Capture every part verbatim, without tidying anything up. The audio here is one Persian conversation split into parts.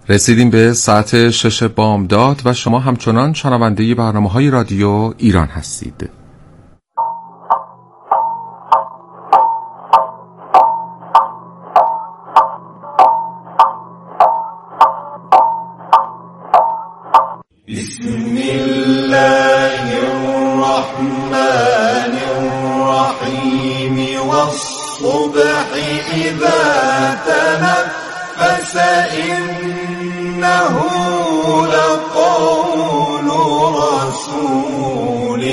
رسیدیم به ساعت شش بامداد و شما همچنان شنونده برنامه‌های رادیو ایران هستید. بسم الله الرحمن الرحیم والصبح اذا تنفس إنه لقول رسول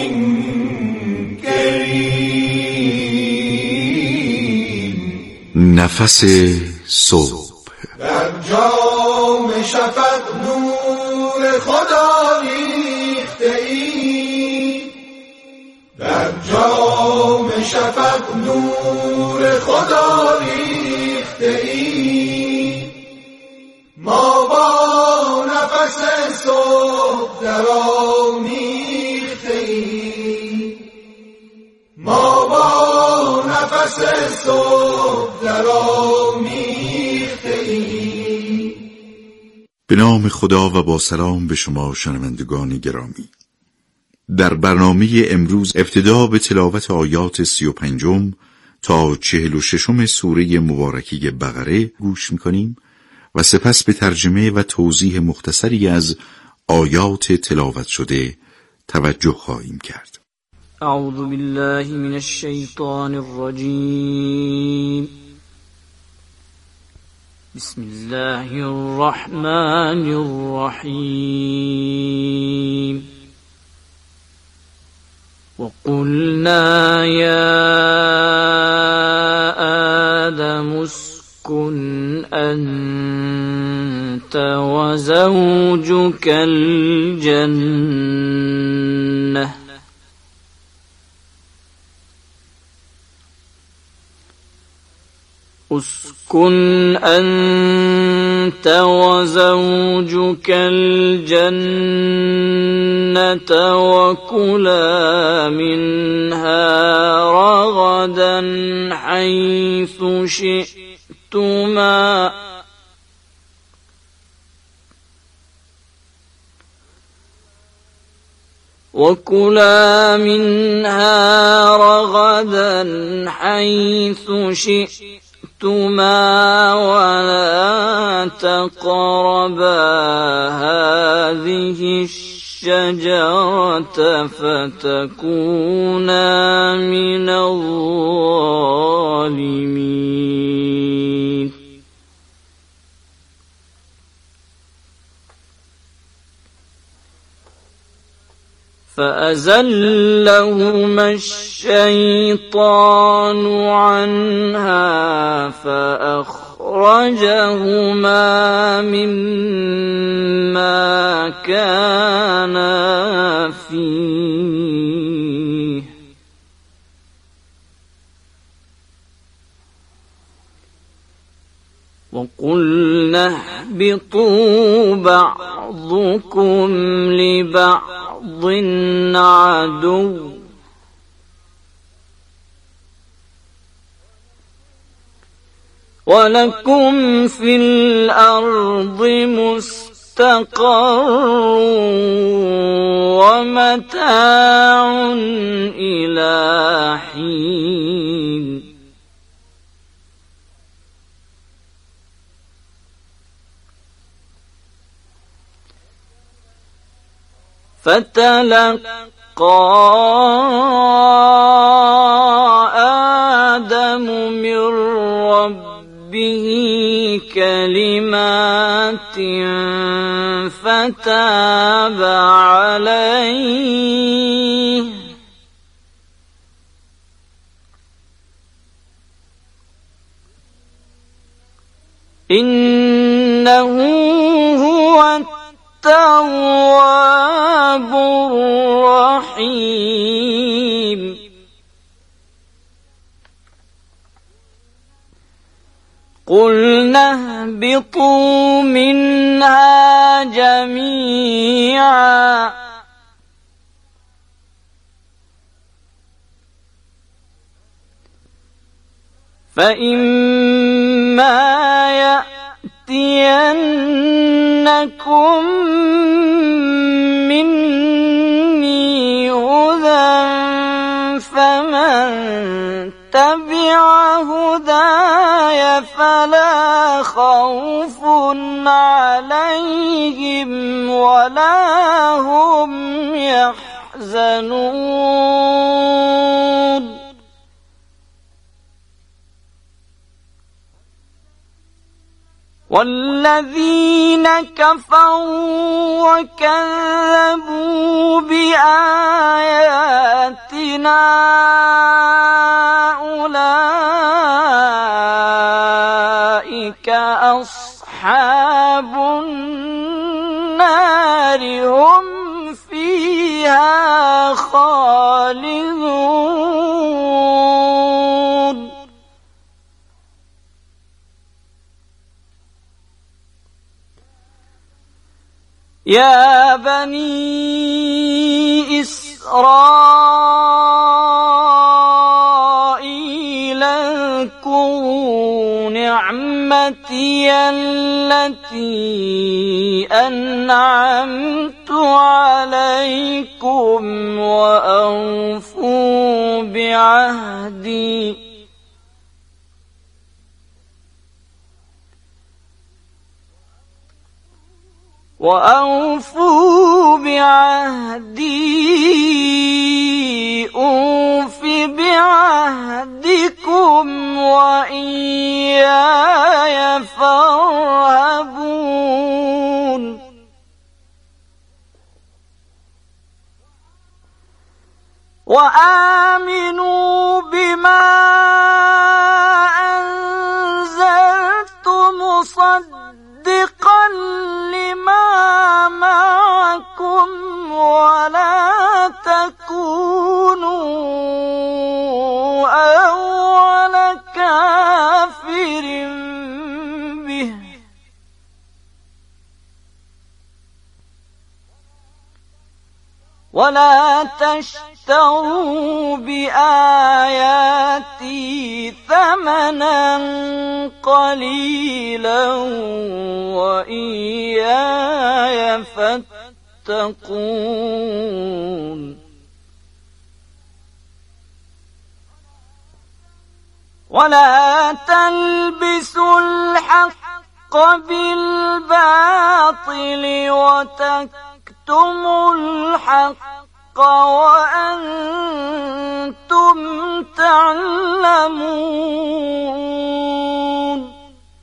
کریم. نفس صبح در جام شفق نور خدا ریخته ای، در جام شفق نور خدا ریخته ای. ما با نفس صبح درآمیخته ایم، ما با نفس صبح درآمیخته ایم. به نام خدا و با سلام به شما شنوندگان گرامی. در برنامه امروز ابتدا به تلاوت آیات سی و پنجم تا چهل و ششم سوره مبارکه بقره گوش می‌کنیم و سپس به ترجمه و توضیح مختصری از آیات تلاوت شده توجه خواهیم کرد. اعوذ بالله من الشیطان الرجیم. بسم الله الرحمن الرحیم. وقلنا یا آدم اسكن أنت وزوجك الجنة اسكن أنت وزوجك الجنة وكلا منها رغدا حيث شئتما وكلا منها رغدا حيث شئتما ولا تقربا هذه الشجرة فتكونا من الظالمين. فأزلهما الشيطان عنها فأخرجهما مما كانا فيه وقلنا اهبطوا بعضكم لبعض عدو ولكم في الأرض مستقر ومتاع إلى حين. فتلقى آدم من ربه كلمات فتاب عليه إنه هو التواب الرحيم. قلنا اهبطوا منها جميعا فإما يأتين لكم مني هدى فمن تبع هداي فلا خوف عليهم ولا هم يحزنون والذين كفروا وكذبوا بآياتنا أولئك أصحاب النار هم فيها خالدون يا بني إسرائيل اذكروا نعمتي التي أنعمت عليكم وأوفوا بعهدي وأوفوا بعهدي أوف بعهدكم وإياي فارهبون وآمنوا بما أنزلت مصدقا لما معكم ولا تكونوا أول كافر به ولا تشتروا بآياتي ثمنا قليلا وإياي فاتقون ولا تلبسوا الحق بالباطل وتكتموا الحق وأنتم تعلمون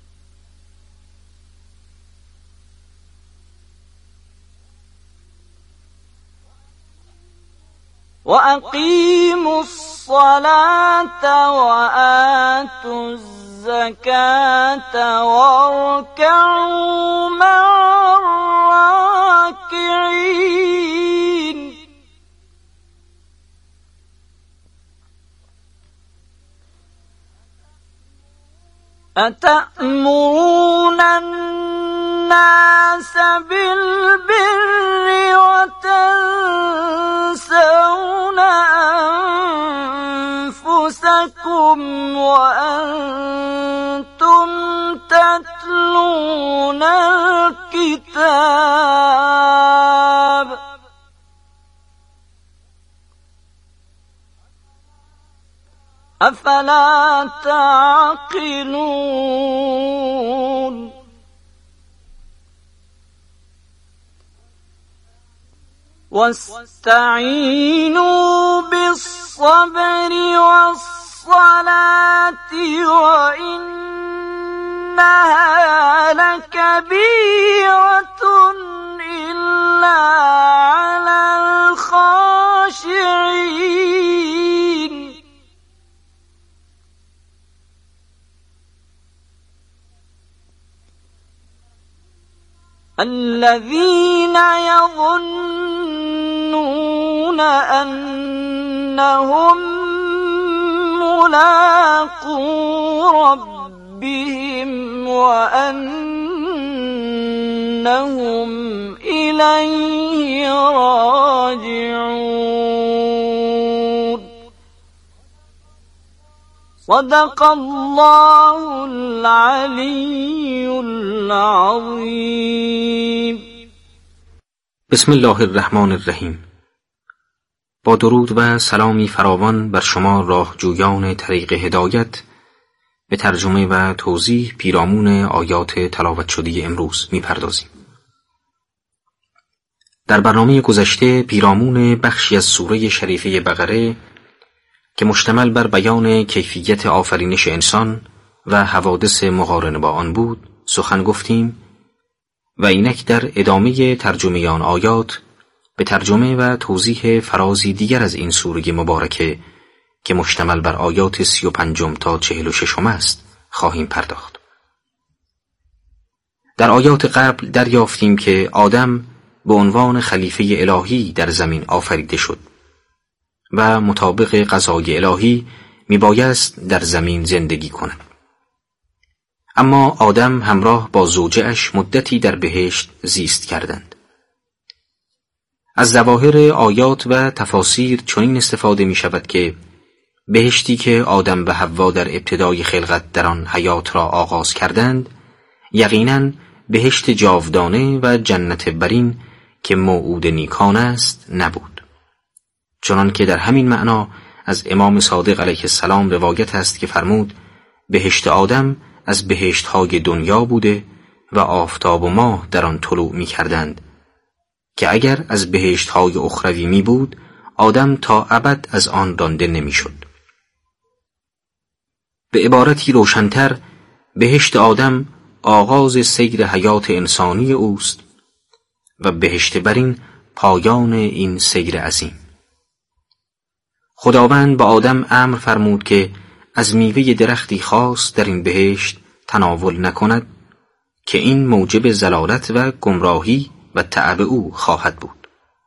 وأقيموا الصلاة وآتوا الزكاة واركعوا مع الراكعين أتأمرون الناس بالبر وتنسون أنفسكم وأنتم تتلون الكتاب أفلا تعقلون واستعينوا بالصبر والصلاة وإنها لكبيرة إلا على الخاشعين الذين يظنون أنهم ملاقو ربهم وأنهم إليه راجعون صدق الله العلی العظیم. بسم الله الرحمن الرحیم. با درود و سلامی فراوان بر شما راهجویان طریق هدایت، به ترجمه و توضیح پیرامون آیات تلاوت شده امروز می‌پردازیم. در برنامه گذشته پیرامون بخشی از سوره شریفه بقره که مشتمل بر بیان کیفیت آفرینش انسان و حوادث مقارن با آن بود سخن گفتیم و اینک در ادامه ترجمه آن آیات به ترجمه و توضیح فرازی دیگر از این سوره مبارکه که مشتمل بر آیات سی و پنجم تا چهل و ششم است خواهیم پرداخت. در آیات قبل دریافتیم که آدم به عنوان خلیفه الهی در زمین آفریده شد و مطابق قضای الهی میبایست در زمین زندگی کند. اما آدم همراه با زوجه‌اش مدتی در بهشت زیست کردند. از ظواهر آیات و تفاسیر چنین استفاده می شود که بهشتی که آدم و حوا در ابتدای خلقت در آن حیات را آغاز کردند یقیناً بهشت جاودانه و جنت برین که موعود نیکان است نبود، چنان که در همین معنا از امام صادق علیه السلام روایت است که فرمود بهشت آدم از بهشت‌های دنیا بوده و آفتاب و ماه در آن طلوع می کردند که اگر از بهشت‌های اخروی می بود آدم تا ابد از آن رانده نمی شد. به عبارتی روشن‌تر بهشت آدم آغاز سیر حیات انسانی اوست و بهشت برین پایان این سیر عظیم. خداوند به آدم امر فرمود که از میوه درختی خاص در این بهشت تناول نکند که این موجب ضلالت و گمراهی و تعب او خواهد بود.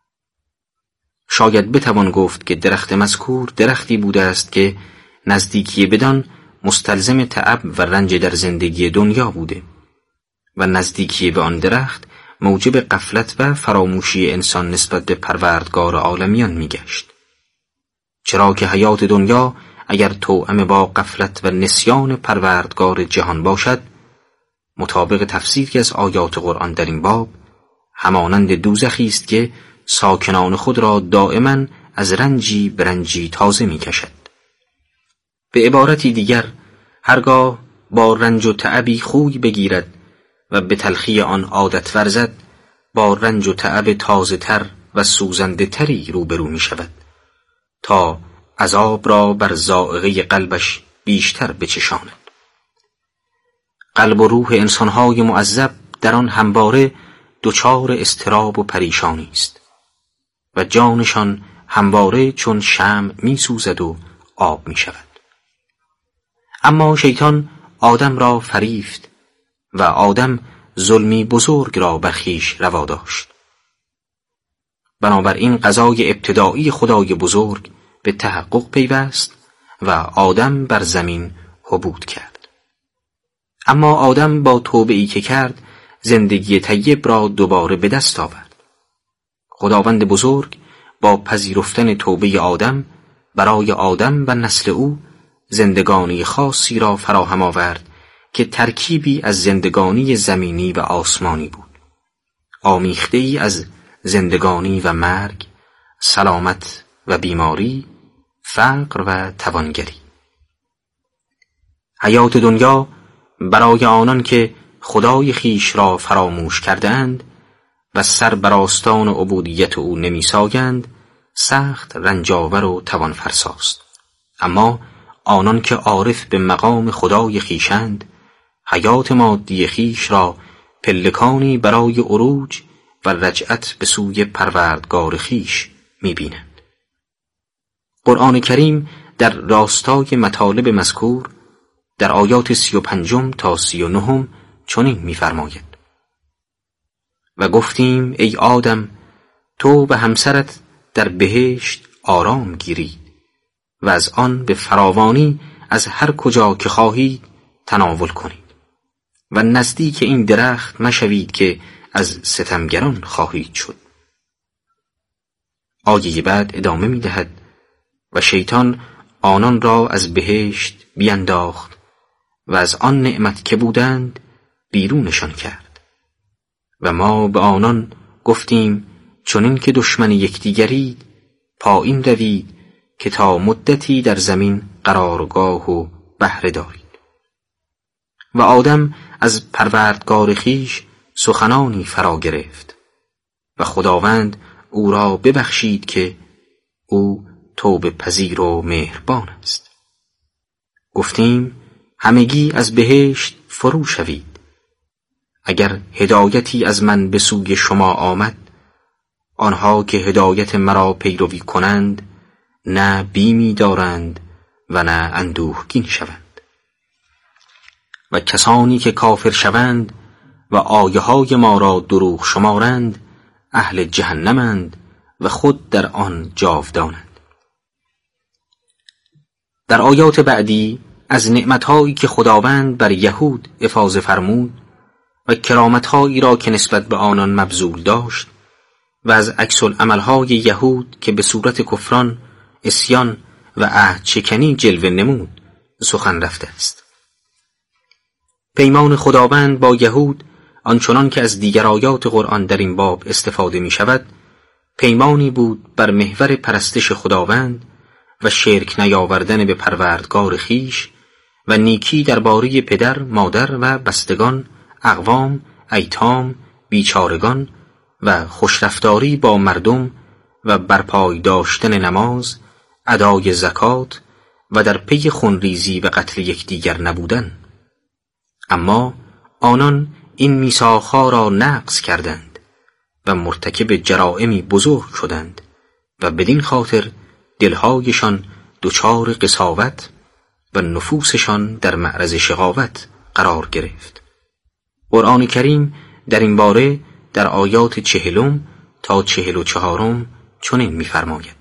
شاید بتوان گفت که درخت مذکور درختی بوده است که نزدیکی بدان مستلزم تعب و رنج در زندگی دنیا بوده و نزدیکی به آن درخت موجب غفلت و فراموشی انسان نسبت به پروردگار عالمیان میگشت. چرا که حیات دنیا اگر توأم با غفلت و نسیان پروردگار جهان باشد، مطابق تفسیری از آیات قرآن در این باب همانند دوزخی است که ساکنان خود را دائما از رنجی به رنجی تازه می کشد. به عبارتی دیگر هرگاه با رنج و تعبی خوی بگیرد و به تلخی آن عادت ورزد، با رنج و تعب تازه تر و سوزنده تری روبرو می شود تا عذاب را بر ذائقه قلبش بیشتر بچشاند. قلب و روح انسانهای معذب در آن همواره دچار اضطراب و پریشانی است و جانشان همواره چون شمع می سوزد و آب می شود. اما شیطان آدم را فریفت و آدم ظلمی بزرگ را بر خویش روا داشت. بنابراین قضای ابتدایی خدای بزرگ به تحقق پیوست و آدم بر زمین هبوط کرد. اما آدم با توبه‌ای که کرد زندگی طیب را دوباره به دست آورد. خداوند بزرگ با پذیرفتن توبه آدم برای آدم و نسل او زندگانی خاصی را فراهم آورد که ترکیبی از زندگانی زمینی و آسمانی بود، آمیخته‌ای از زندگانی و مرگ، سلامت و بیماری، فقر و توانگری. حیات دنیا برای آنان که خدای خیش را فراموش کردند و سر بر آستان عبودیت او نمی‌ساگند سخت رنجاور و توان فرساست. اما آنان که عارف به مقام خدای خیشند حیات مادی خیش را پلکانی برای عروج و رجعت به سوی پروردگار خیش می‌بینند. قرآن کریم در راستای مطالب مذکور در آیات سی و پنجم تا سی و نهم چنین می‌فرماید: و گفتیم ای آدم تو و همسرت در بهشت آرام گیرید و از آن به فراوانی از هر کجا که خواهید تناول کنید و نزدیک این درخت مشوید که از ستمگران خواهید شد. آیه بعد ادامه می‌دهد: و شیطان آنان را از بهشت بینداخت و از آن نعمت که بودند بیرونشان کرد. و ما به آنان گفتیم چنین که دشمن یکدیگرید پایین روید که تا مدتی در زمین قرارگاه و بهره دارید. و آدم از پروردگار خویش سخنانی فرا گرفت و خداوند او را ببخشید که او توبه پذیر و مهربان است. گفتیم همگی از بهشت فرو شوید. اگر هدایتی از من به سوی شما آمد، آنها که هدایت مرا پیروی کنند نه بیمی دارند و نه اندوهگین شوند. و کسانی که کافر شوند و آیه های ما را دروغ شمارند اهل جهنمند و خود در آن جاودانند. در آیات بعدی از نعمتهایی که خداوند بر یهود افاضه فرمود و کرامتهایی را که نسبت به آنان مبذول داشت و از عکس العملهای یهود که به صورت کفران، عصیان و عهد شکنی جلوه نمود سخن رفته است. پیمان خداوند با یهود آنچنان که از دیگر آیات قرآن در این باب استفاده می شود پیمانی بود بر محور پرستش خداوند و شرک نیاوردن به پروردگار خویش و نیکی درباره پدر، مادر و بستگان، اقوام، ایتام، بیچارگان و خوشرفتاری با مردم و برپای داشتن نماز، ادای زکات و در پی خونریزی و قتل یکدیگر نبودن. اما آنان این میثاقها را نقض کردند و مرتکب جرائمی بزرگ شدند و بدین خاطر دلهایشان دچار قساوت و نفوسشان در معرض شقاوت قرار گرفت. قرآن کریم در این باره در آیات چهلم تا چهل و چهارم چنین می‌فرماید: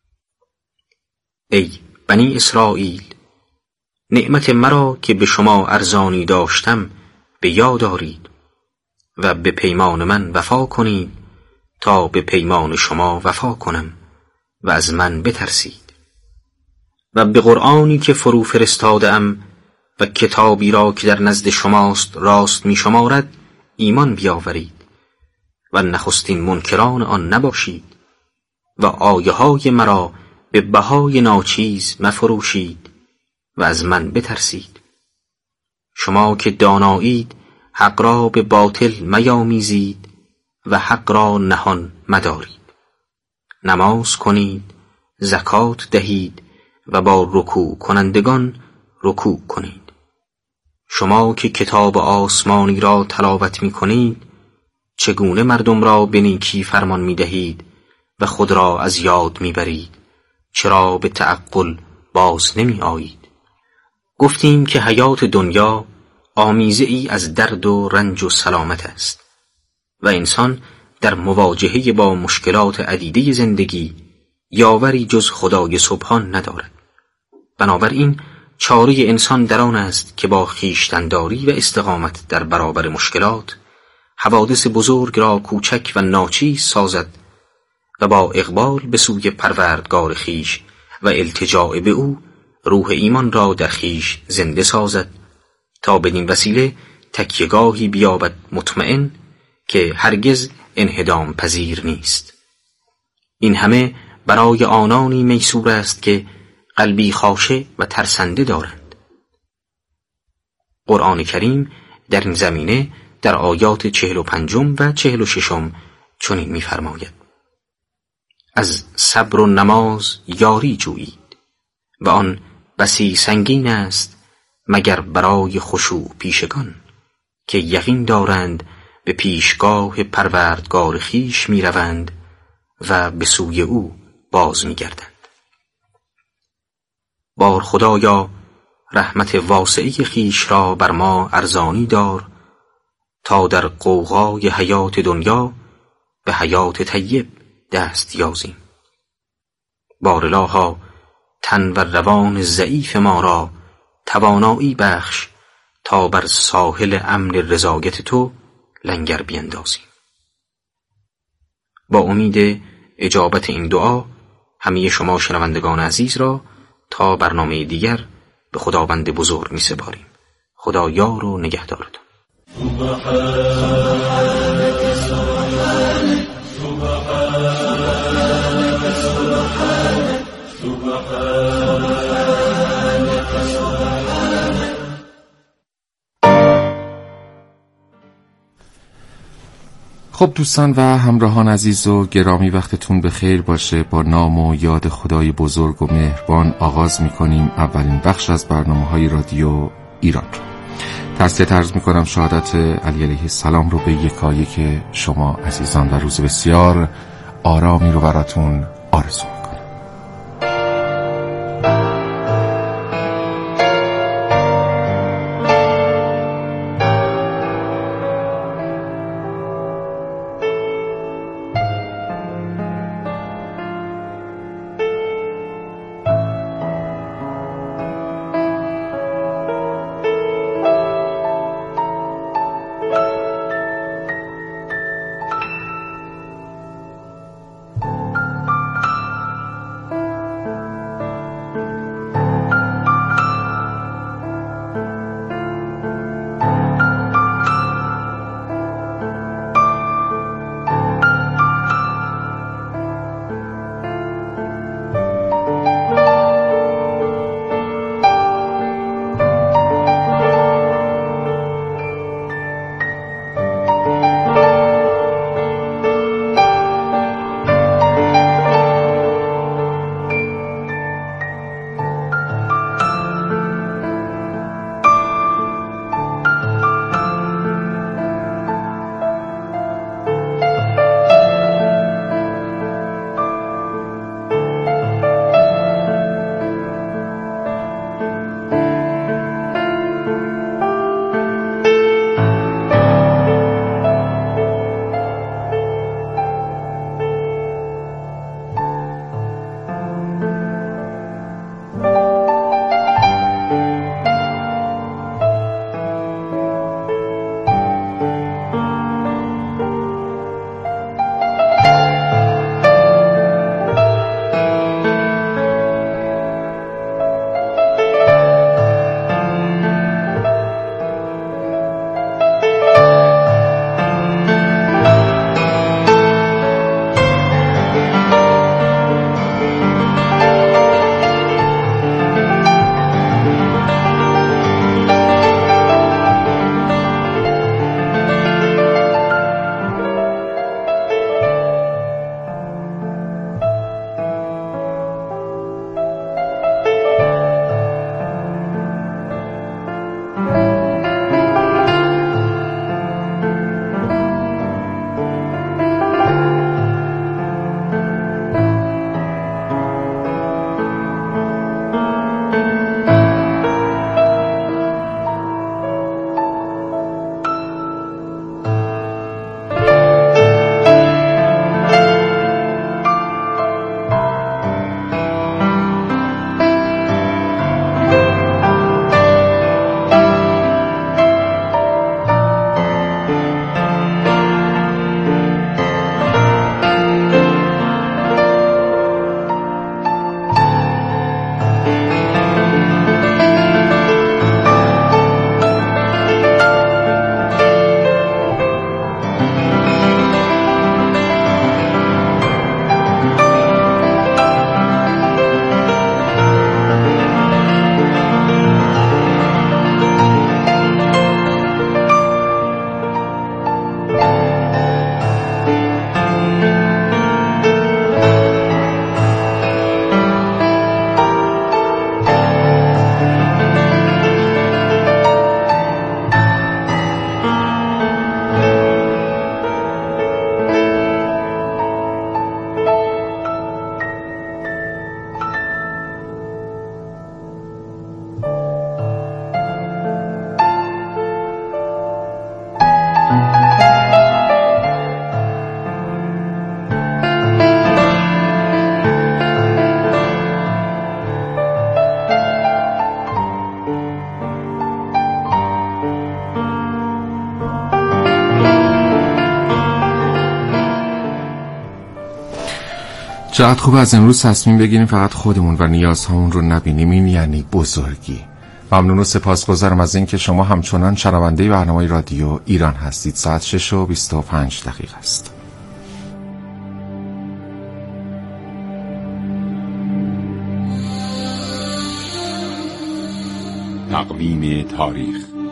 ای بنی اسرائیل، نعمت مرا که به شما ارزانی داشتم به یاد آرید و به پیمان من وفا کنید تا به پیمان شما وفا کنم و از من بترسید. و به قرآنی که فرو فرستادم و کتابی را که در نزد شماست راست می شمارد ایمان بیاورید و نخستین منکران آن نباشید و آیه های مرا به بهای ناچیز مفروشید و از من بترسید. شما که دانایید حق را به باطل میامیزید و حق را نهان مدارید. نماز کنید، زکات دهید و با رکوع کنندگان رکوع کنید. شما که کتاب آسمانی را تلاوت می کنید چگونه مردم را به نیکی فرمان می دهید و خود را از یاد می برید؟ چرا به تعقل باز نمی آیید؟ گفتیم که حیات دنیا آمیزه ای از درد و رنج و سلامت است و انسان در مواجهه با مشکلات عدیده زندگی یاوری جز خدای سبحان ندارد. بنابراین چاره انسان در آن است که با خویشتن‌داری و استقامت در برابر مشکلات حوادث بزرگ را کوچک و ناچیز سازد و با اقبال به سوی پروردگار خویش و التجاء به او روح ایمان را در خویش زنده سازد تا بدین وسیله تکیه‌گاهی بیابد مطمئن که هرگز انهدام پذیر نیست. این همه برای آنانی میسور است که قلبی خاشع و ترسنده دارند. قرآن کریم در این زمینه در آیات چهل و پنجم و چهل و ششم چنین می‌فرماید: از صبر و نماز یاری جویید و آن بسی سنگین است مگر برای خشوع پیشگان که یقین دارند به پیشگاه پروردگار خویش می روند و به سوی او باز می گردند. بار خدایا رحمت واسعی خویش را بر ما ارزانی دار تا در غوغای حیات دنیا به حیات طیب دست یازیم. بار الها تن و روان ضعیف ما را توانایی بخش تا بر ساحل امن رضایت تو لنگر بیندازیم. با امید اجابت این دعا همه شما شنوندگان عزیز را تا برنامه دیگر به خداوند بزرگ می سپاریم. خدا یار و نگهدارتون. خب دوستان و همراهان عزیز و گرامی، وقتتون به خیر باشه. با نام و یاد خدای بزرگ و مهربان آغاز میکنیم اولین بخش از برنامه‌های رادیو ایران رو. تسلیت عرض میکنم شهادت علی علیه السلام رو به یکایک شما عزیزان و روز بسیار آرامی رو براتون آرزو میکنم. چقدر خوب از امروز تصمیم بگیریم فقط خودمون و نیازهامون رو نبینیم. این یعنی بزرگی. ممنون و سپاسگزارم از اینکه شما همچنان شنونده برنامه رادیو ایران هستید. ساعت شش و بیست و پنج دقیقه است. تقویم تاریخ.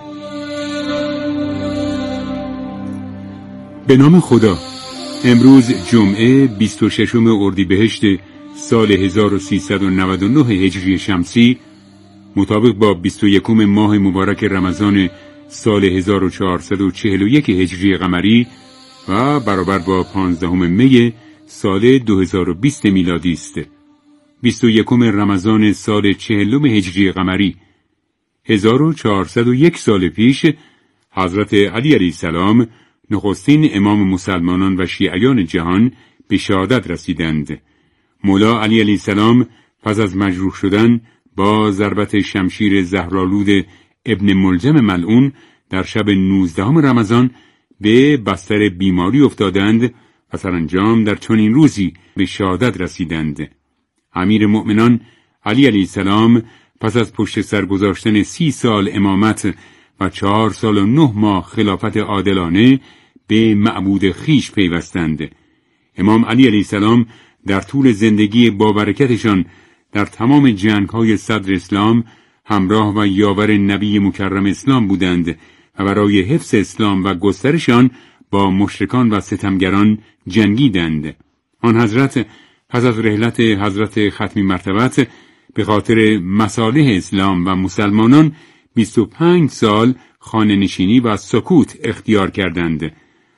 به نام خدا. امروز جمعه بیست و ششم اردیبهشت سال هزار و سیصد و نود و نه هجری شمسی، مطابق با بیست و یکم ماه مبارک رمضان سال هزار و چهارصد و چهل و یک هجری قمری و برابر با پانزدهم می سال دو هزار و بیست میلادی است. بیست و یکم رمضان سال چهلم هجری قمری. هزار و چهارصد و یک سال پیش حضرت علی علیه السلام، نخستین امام مسلمانان و شیعیان جهان، به شهادت رسیدند. مولا علی علیه السلام پس از مجروح شدن با ضربت شمشیر زهرآلود ابن ملجم ملعون در شب نوزدهم رمضان به بستر بیماری افتادند و سرانجام در چنین روزی به شهادت رسیدند. امیر مؤمنان علی علیه السلام پس از پشت سر گذاشتن سی سال امامت و چهار سال و نه ماه خلافت عادلانه به معبود خیش پیوستند. امام علی علیه السلام در طول زندگی با برکتشان در تمام جنگ‌های صدر اسلام همراه و یاور نبی مکرم اسلام بودند و برای حفظ اسلام و گسترشان با مشرکان و ستمگران جنگیدند. آن حضرت پس از رحلت حضرت ختمی مرتبت به خاطر مصالح اسلام و مسلمانان بیست و پنج سال خانه نشینی و سکوت اختیار کردند.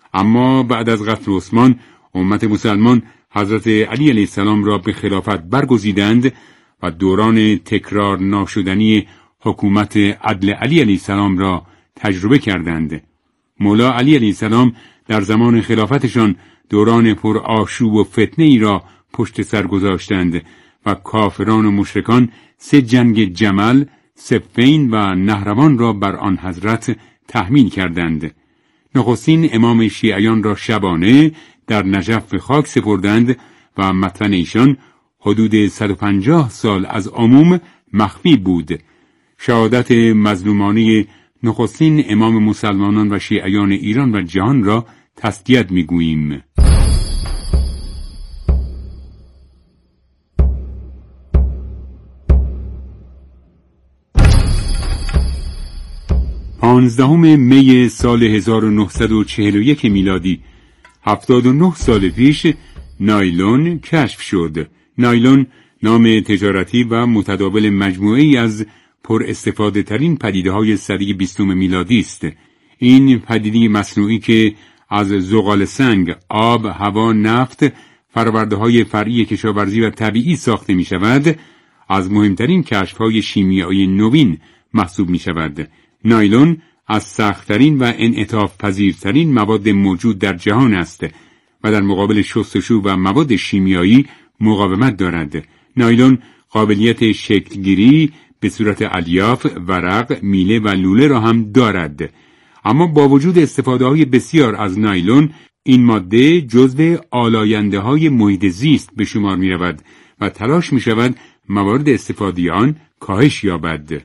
اما بعد از قتل عثمان، امت مسلمان حضرت علی علیه السلام را به خلافت برگزیدند و دوران تکرار ناشدنی حکومت عدل علی علیه السلام را تجربه کردند. مولا علی علیه السلام در زمان خلافتشان دوران پر آشوب و فتنه ای را پشت سر گذاشتند و کافران و مشرکان سه جنگ جمل، صفین و نهروان را بر آن حضرت تحمیل کردند. نخستین امام شیعیان را شبانه در نجف به خاک سپردند و متن ایشان حدود صد و پنجاه سال از عموم مخفی بود. شهادت مظلومانه نخستین امام مسلمانان و شیعیان ایران و جهان را تسلیت می‌گوییم. پانزدهم می سال هزار و نهصد و چهل و یک میلادی، هفتاد و نه سال پیش، نایلون کشف شد. نایلون نام تجارتی و متداول مجموعه‌ای از پر استفاده ترین پدیده های سده بیستم میلادی است. این پدیده مصنوعی که از زغال سنگ، آب، هوا، نفت، فرآورده های فرعی کشاورزی و طبیعی ساخته می شود، از مهمترین کشف های شیمیایی نوین محسوب می شود. نایلون از سخت‌ترین و انعطاف پذیرترین مواد موجود در جهان است و در مقابل شستشو و مواد شیمیایی مقاومت دارد. نایلون قابلیت شکلگیری به صورت الیاف، ورق، میله و لوله را هم دارد. اما با وجود استفاده های بسیار از نایلون، این ماده جزو آلاینده های محیط زیست به شمار می رود و تلاش می شود موارد استفاده آن کاهش یابد.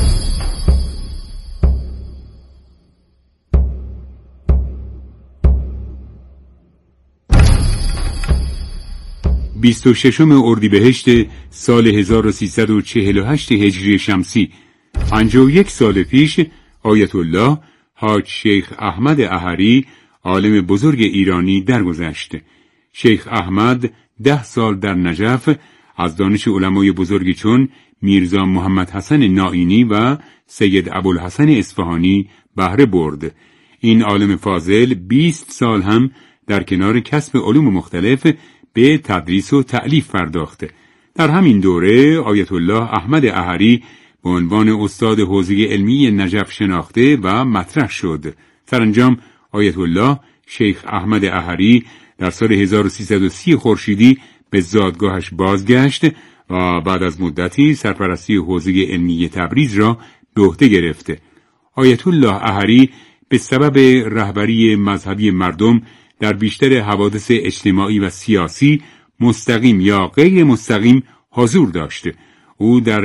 بیست و ششم اردیبهشت سال هزار و سیصد و چهل و هشت هجری شمسی، پنجاه و یک سال پیش، آیت الله حاج شیخ احمد احری، عالم بزرگ ایرانی، درگذشت. شیخ احمد ده سال در نجف از دانش علمای بزرگی چون میرزا محمد حسن نائینی و سید ابوالحسن اصفهانی بهره برد. این عالم فاضل بیست سال هم در کنار کسب علوم مختلف به تدریس و تألیف پرداخت. در همین دوره آیت الله احمد احری به عنوان استاد حوزه علمی نجف شناخته و مطرح شد. سرانجام آیت الله شیخ احمد احری در سال هزار و سیصد و سی خورشیدی به زادگاهش بازگشت و بعد از مدتی سرپرستی حوزه علمی تبریز را به عهده گرفت. آیت الله احری به سبب رهبری مذهبی مردم در بیشتر حوادث اجتماعی و سیاسی مستقیم یا غیر مستقیم حضور داشته. او در